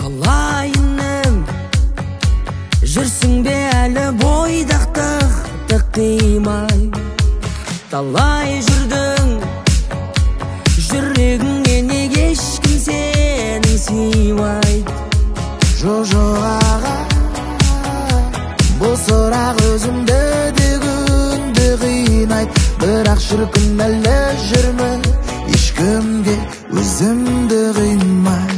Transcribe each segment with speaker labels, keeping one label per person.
Speaker 1: талайыным жүрсің бе әлі бойдақтықты қимай, талай жүрдің жүрегіңе неге ешкім сенің сыймайды.
Speaker 2: Жоқ аға, бұл сұрақ өзімді де күнде қинайды, бірақ шіркін әлі жүрмін ешкімге өзімді қимай.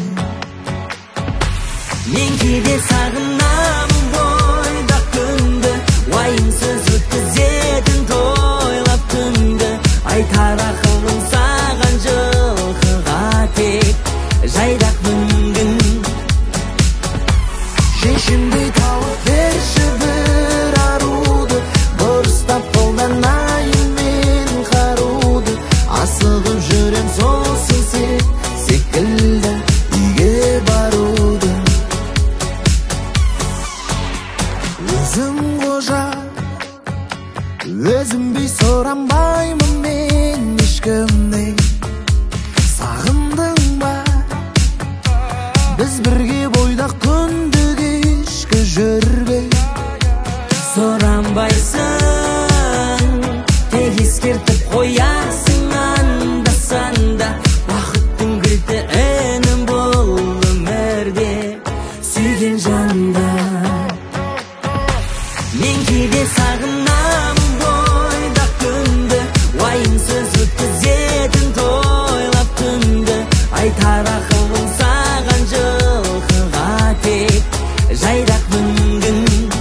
Speaker 1: Мен кейде сағынамын бойдақ күнді, уайымсыз өткізетін тойлап түнді. Айтар ақылым саған жылқыға тек жайдақ мүмкін.
Speaker 2: Шешімдей тауып берші бір аруды, дұрыстап қолданайын мен қаруды. Асығып жүрем солсың сен секілді үйге баруды. Өзім қожа, өзім бей сұрамаймын мен ешкімнен. Сағындың ба біз бірге бойдақ күнді кешкі жүрбей?
Speaker 1: Сұранбайсың, тек ескертіп қоясың анда-санда. Бақыттың кілті інім бұл өмірде сүйген жанда. Мен кейде сағынамын бойдақ күнді, уайымсыз өткізетін тойлап түнді. Айтар ақылым саған жылқыға тек жайдақ мүмкін.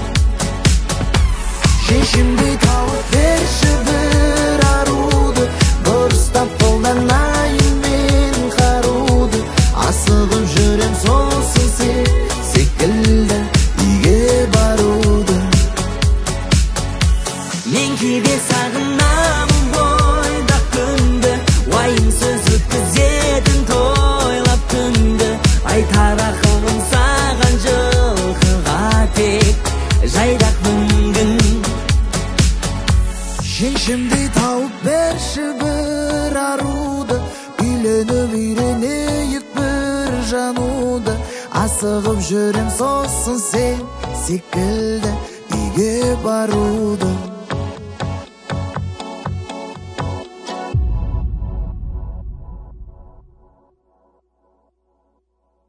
Speaker 2: Шешімдей тауып берші бір аруды, дұрыстап қолданайын мен қаруды. Асығып жүрем солсың сен секілді үйге баруды.
Speaker 1: Мен кейде сағынамын бойдақ күнді, уайымсыз өткізетін тойлап түнді. Айтар ақылым саған жылқыға тек жайдақ мүмкін.
Speaker 2: Шешімдей тауып берші бір аруды, үйленіп үйренейік бір жануды. Асығып жүрем сосын сен секілді үйге баруды.